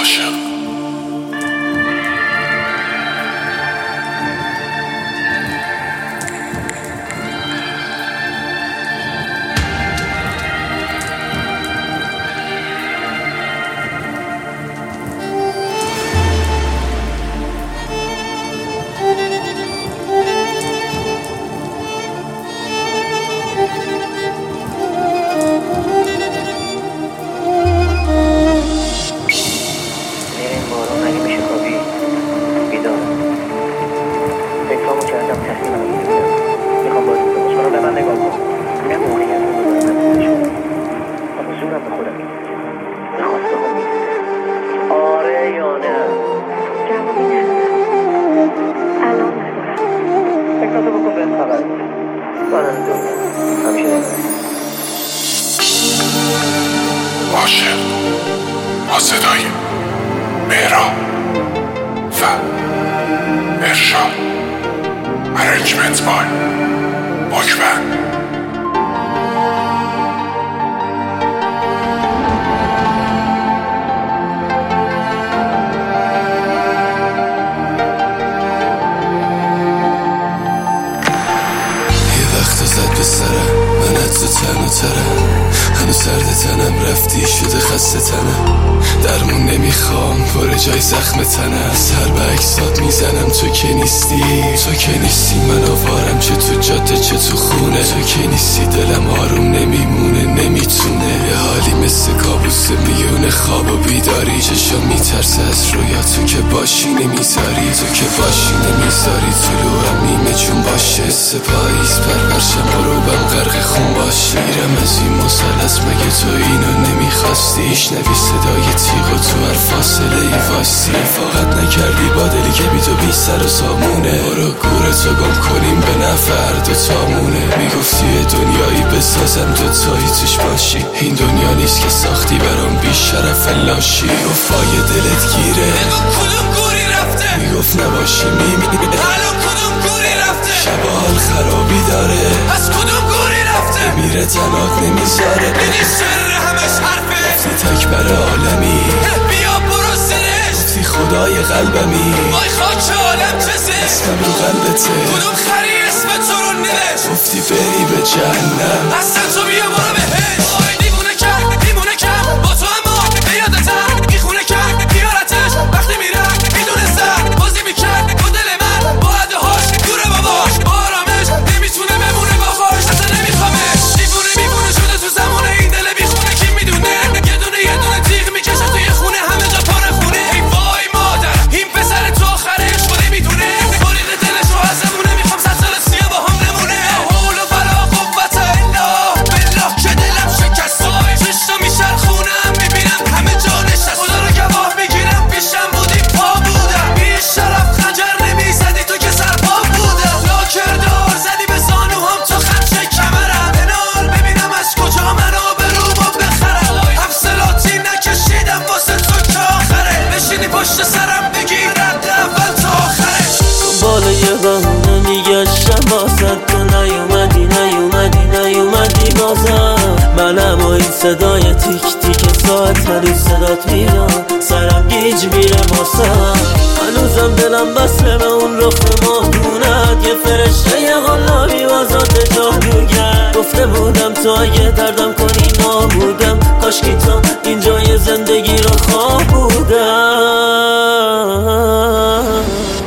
عاشق. عاشق با صدای مهران و ارشاد. Arrangement by مکبن. زد به سرم من از تو تن و ترم، هنو سرد تنم رفتی شده خسته تنم، درمون نمیخوام پر جای زخم تنم، سر به اکسات میزنم تو که نیستی، تو که نیستی من آوارم چه تو جاده چه تو خونه، تو که نیستی دلم آروم نمیمونه نمیتونه، یه حالی مثل کابوس میونه خواب و بیداری، چشم میترسه از رویا تو که باشی نمیذاری، تو که باشی نمیذاری، طلوعم نیمه جون باشه سپاییز پرورشم بروبم غرق خون باشه، میرم از این مثلث مگه تو اینو نمیخواستی، شنوی صدای تیغ و تو هر فاصله ای واستی، فقط نکردی با دلی که بی تو بی سر و سامونه، برو گورتو گم کنیم به نفر دوتامونه، میگفتی دنیایی بسازم دوتایی توش باشی، این دنیا نیست که ساختی برام بی شرف لاشی، گفای دلت گیره بگو کدوم گوری رفته، میگفت نباشی میمیره الان کدوم گوری رفته، شب حال خرابی داره از کدوم گوری رفته، میره تنات نمیذاره بینی سر همش حرفه، گفتی تکبر عالمی بیا برو سرش، گفتی خدای قلبمی وای خاک عالم چه زشت، اسمم رو قلبته کدوم خری اسم تو رو نوشت، گفتی بری به جهنم اصلا تو بیا برو بهش، وای دیوونه کرد با تو اما به یادتم میخونه کرد بیارتش، وقتی میرم میدونه زد بازی میکرد با دل من با عدهاش دوره باباش، با آرامش نمیتونه بمونه با خوش، اصلا نمیخوامش، دیوونه شده تو زمان این دل بیخونه، کی میدونه یه دونه تیغ میکشه توی خونه همه جا پر خونه، ای وای مادر این پسر تو آخرش خودی میدونه، برید دلش رو ازمونه، میخوام 100 سال سیاه با هم نمونه، حول و ولا قوت الا بالله که دلم شکستای، چشتا میچرخونم میبینم همه جا نشست، خدا رو گواه میگیرم پیشم بودی پا بودم، بی شرف خنجر نمیزدی تو که سرپا بودم، لاکردار زدی به زانوهام تو خمشه کمرم، بنال ببینم از کجا منو برومو بخرم، حفصلاتی نکشیدم واسه تو که آخره، بشینی پشت سرم بگی رد اول تا آخره، بالا یه بهونه میگشتم واسه تو نیومدی بازم، منم و این صدای تیک تیک ساعت هنوز صدات میدم، سرم گیج میره واسم، هنوزم دلم بسته به اون رخ ماهونت، یه فرشته یه غلابی واسات جادوگر، گفته بودم تو اگه دردم کنی نابودم، کاشکی تو اینجای زندگی رو خواه بودم،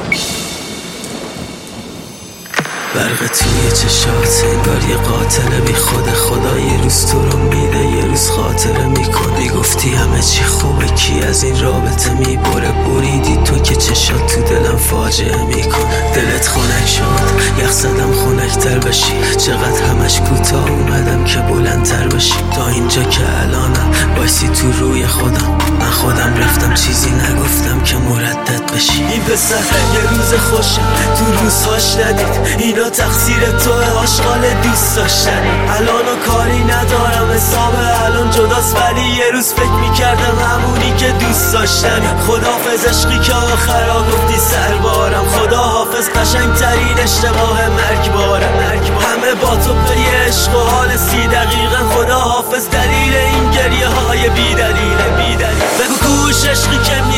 برق توی چشات انگار یه قاتل بی خدا، یه روز تو رو میده یه روز خاطره میکنه، گفتی همه چی خوبه کی از این رابطه میبره، بریدی تو که چشات تو دلم فاجعه میکنه، دلت خنک شد یخ زدم خنکتر بشی، چقدر همش کوتاه اومدم که بلندتر بشی، تا اینجا که الانم بایستی تو روی خودم، من خودم رفتم چیزی نگفتم که مردد بشی، این پسر یه روز خوشه تو روزهاش ندید، اینا تقصیر توه آشغال دوست داشتن، الانو کاری ندارم حساب الان جداست، ولی یه روز فکر میکردم همونی که دوست داشتم، خداحافظ عشقی که آخرا گفتی سربارم، خداحافظ قشنگترین اشتباه مرگبارم، همه با تو پی عشق و حال 30 دقیقه، خداحافظ دلیل این گریه های بی دلیل، بگو کوش عشقی که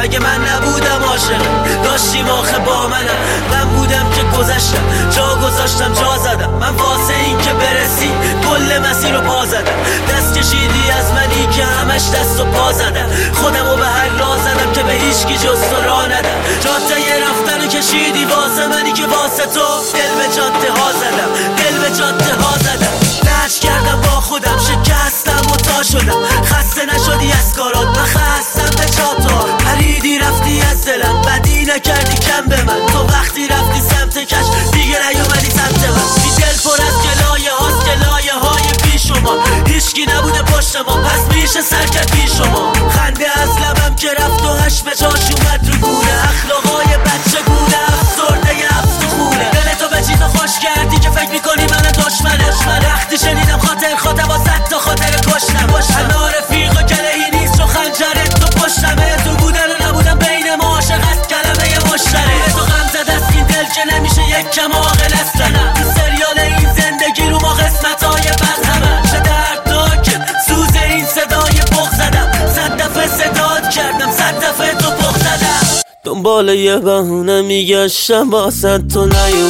مگه من نبودم عاشقت؟ داشتیم آخه با من بودم که گذشتم، جا گذاشتم جا زدم. من واسه این که برسی کل مسیر رو پا زدم. دست کشیدی از منی که همش دست و پا زدم. خودمو به هر راه زدم که به هیچکی جز تو راه ندم. جاده رفتن رو کشیدی واسه منی که واسه تو دل به جاده ها زدم، دل به جاده ها زدم. لج کردم با خودم، شکستم و تا شدم. خسته نشدی از کارات، من خستم به جاتو. پریدی رفتی از دلم، بدی نکردی کم به من. تو وقتی رفتی سمت کش دیگه نیومدی سمت من. بی دل پر از گلایه هاست، گلایه های بی شما. هیچکی نبوده پشت ما، پس میشه سر کرد بی شما. خنده از لبم که رفت و هش به جاش اومد رو گونه. اخلاقای بچه گونه، افسرده خونه. دلتو به چیزا خوش کردی که فکر میکنی من دشمنه. وقتی شنیدم خاطر با صد تا خاطر کشتم. انا رفیق و کلهی نیست چون خنجرت تو پشتمه. تو بودن و نبودن بین ما عاشق است کلمه مشترک. تو غم زده است این دل که نمیشه یک کم عاقل است. تو سریال این زندگی رو ما قسمتای بد همه. چه دردناکه سوز این صدای بغض زدم. 100 دفعه صدات کردم، 100 دفعه تو بغض زدم. دنبال یه بهونه میگشتم واسه تو،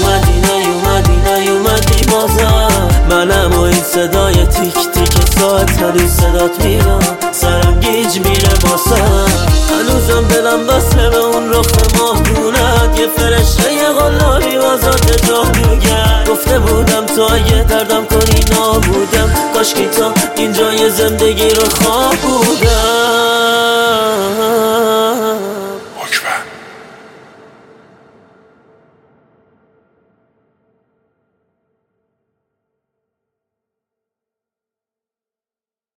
نیومدی بازم. منم و این صدای تیک تیک ساعت هنوز صدات میرم، سرم گیج میره باسم. هنوزم دلم بسته به اون رخ ماهدونت. یه فرشته یه قلابی واسات جا میگرد. گفته بودم تو اگه دردم کنی نابودم. کاشکی تا اینجا یه زندگی رو خواب بودم.